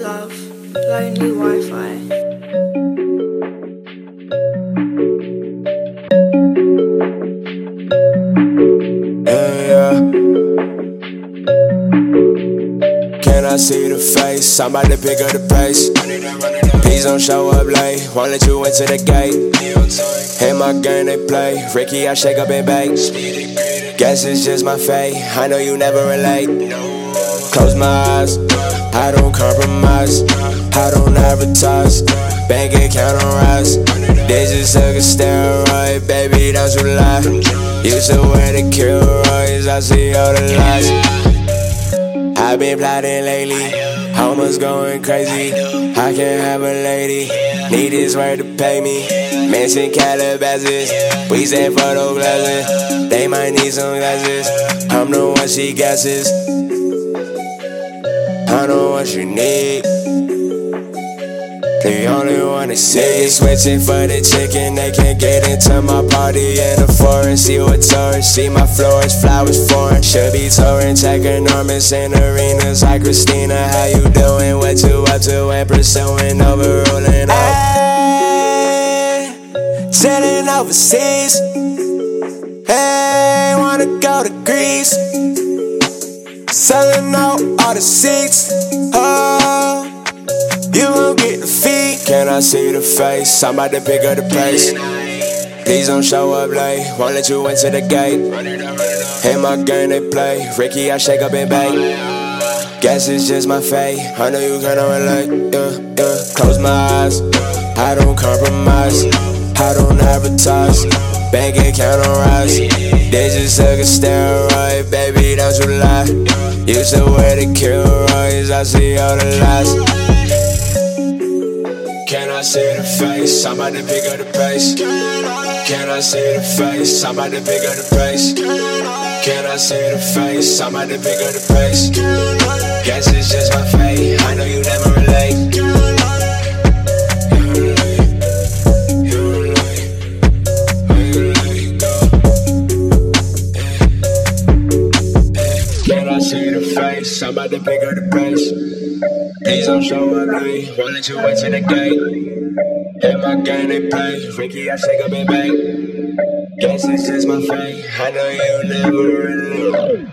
love, lonely Wi-Fi. Can I see the face? I'm about to pick up the pace. Please don't show up late, won't let you into the gate. In my game they play, Ricky I shake up and bake. Guess it's just my fate, I know you never relate. Close my eyes, I don't compromise, I don't advertise. Bank account on rise, this is a good steroid, baby don't you lie. Used to wear the Kilroys, I see all the lies. I've been plotting lately, almost going crazy. I can't have a lady, need this word to pay me. Mention Calabasas, we send photo glasses. They might need some glasses, I'm the one she guesses. I know what you need, the only one to see. Niggas switching for the chicken, they can't get into my party in the forest. See what tourists, see my flowers, flowers foreign. Should be touring, check enormous in arenas like Christina. How you doing? What you up to? And pursuing, overruling. Hey, chilling overseas. Hey, wanna go to Greece. Selling out all the seats. Oh, you won't get the feet. Can I see the face? I'm about to pick up the pace. Please don't show up late, won't let you into the gate. In my game they play, Ricky I shake up and bake. Guess it's just my fate, I know you gonna relate. Close my eyes, I don't compromise, I don't advertise. Bank account on rise, this is a good steroid, baby don't you lie. Used to wear the Kilroys, I see all the lies. Can I see the face? I'm about to pick up the pace. Can I see the face? I'm about to pick up the pace. Can I see the face? I'm about to pick up the pace. Guess it's just my fate, I know you never relate. Can I see the face? I'm about to pick up the pace. Please don't show up late, won't let you into the gate. In my game they play, Ricky I shake up and bake. Guess it's just my fate, I know you never relate.